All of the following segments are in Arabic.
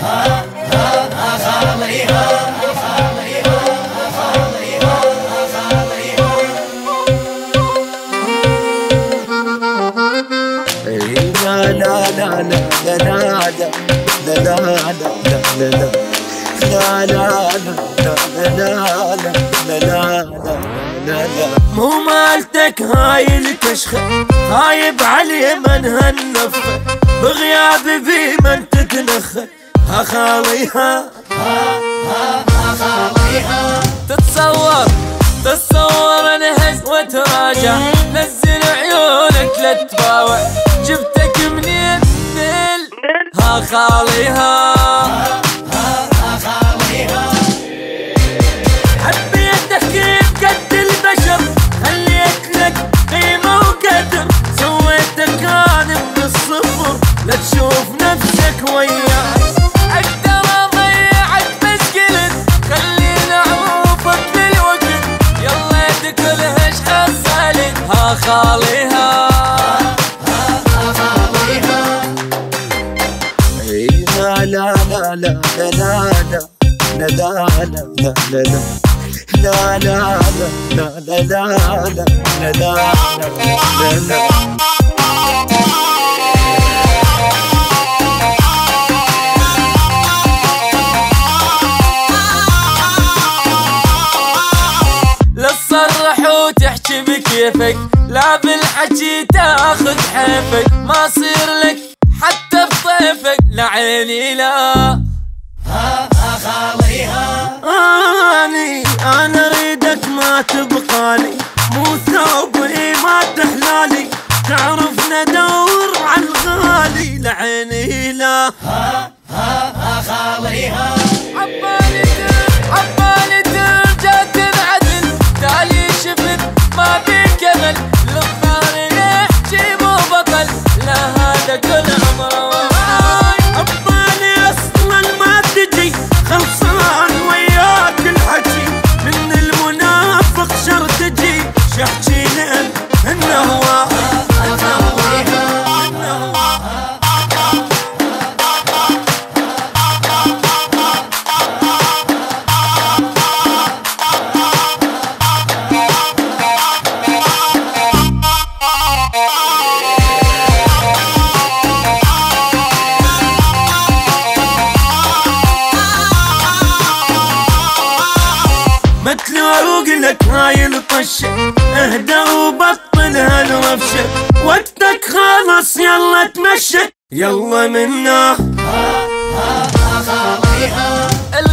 لا لا لا لا لا لا لا لا لا لا لا لا لا مو مالتك هاي الكشخة، هايب علي من هالنفخة، بغيابي في من تتنخى، ها خاليها ها خاليها. تتصور انهز وتراجع، نزل عيونك لا تباوع، جبتك منين ها خاليها ها خاليها. حبيتك كيف قد البشر، خليت لك قيمة وقدر، سويتك انا من الصفر لا تشوف نفسك وياي، اقدر اضيعك بس قلت خليني اعوفك بالوقت، يلا تكلهش حصلت ها خاليها لا لا لا لا لا لا لا لا لا لا لا لا لا لا لا. لا تصرح وتحكي بكيفك، لا بالحكي تاخذ حيفك، ما صير لك حتى بطيفك لعيني لا ها خاليها. أنا أريدك ما تبقالي، مو ثوبي ما تحلالي، تعرف ندور عالغالي لعيني لا ها خاليها. عبالي ترجع تنعدل، تالي شفت ما بيك امل، للظهر يحكي مو بطل، لا هذا كل عمره عبالي اصلا ما تجي، خلصان وياك الحكي، من المنافق شر تجي، شحكي لأن انه هو متلوق لك هاي الطشة، اهدى وبطل هالرفشة، وقتك خلص يلا تمشى، يلا منا خاليها.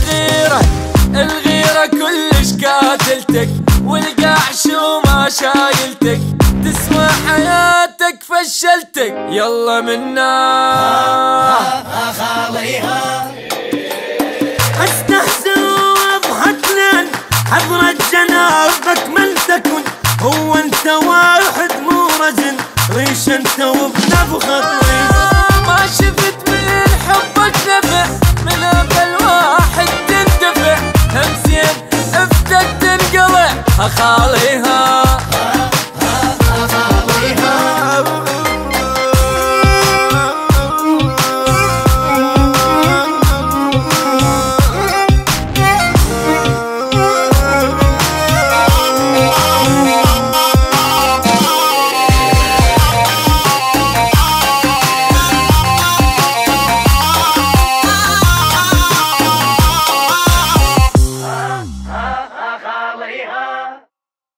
الغيرة كلش قاتلتك، والقاع شو ما شايلتك، تسوى حياتك فشلتك، يلا منا خاليها. استحسن واضحك لين حضرة جنابك من تكن، هو انت واحد مو رجل، ريش انت وبنفخة ريش، ما شفت من حبك نفع، من قبل واحد تندفع، همزين افتك تنقلع ها خاليها